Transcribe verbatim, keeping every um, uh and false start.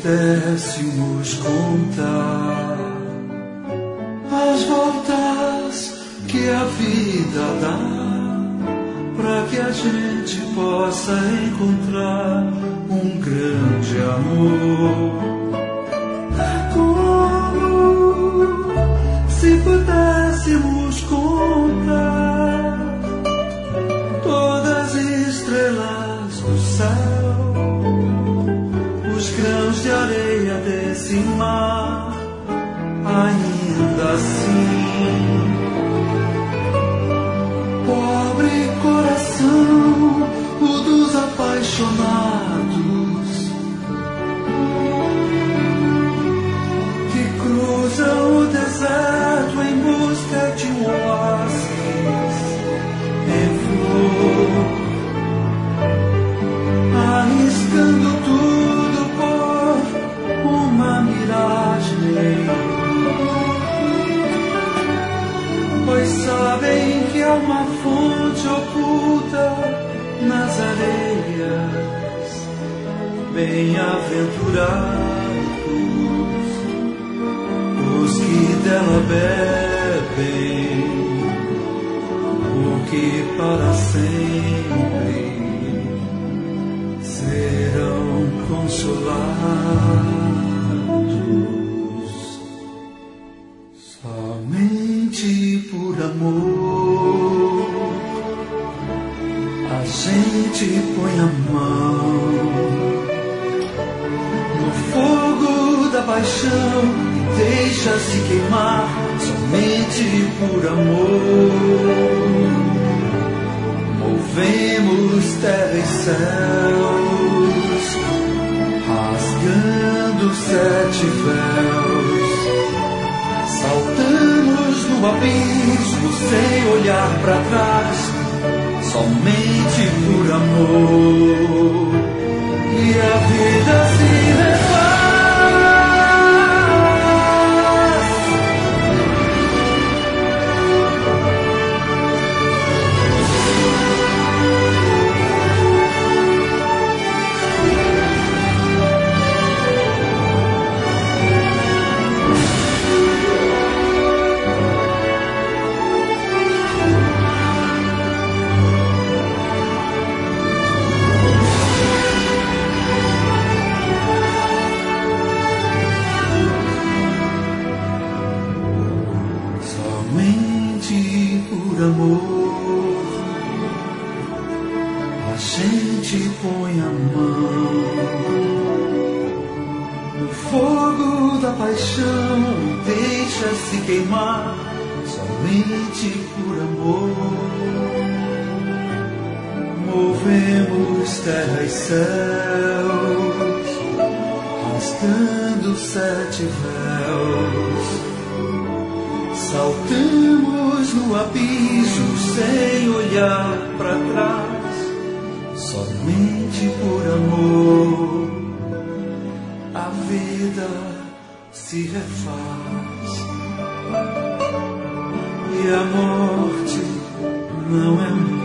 pudéssemos contar as voltas que a vida dá, para que a gente possa encontrar um grande amor. Como se pudéssemos contar todas as estrelas do céu, os grãos de areia desse mar, ainda assim, pobre coração, o dos apaixonados, que cruzam o deserto em busca de um oásis em flor, arriscando tudo por uma miragem, pois sabem que há uma fonte oculta nas areias. Bem-aventurados os que dela bebem, porque para sempre serão consolados. Somente por amor a gente põe a mão no fogo da paixão e deixa-se queimar. Somente por amor movemos terra e céus, rasgando sete véus, saltamos no abismo sem olhar para trás. Somente por amor e a vida se refaz. Por amor a gente põe a mão no fogo da paixão e deixa-se queimar. Somente por amor movemos terra e céus, rasgando sete véus, saltamos no abismo sem olhar para trás. Somente por amor a vida se refaz e a morte não é mais.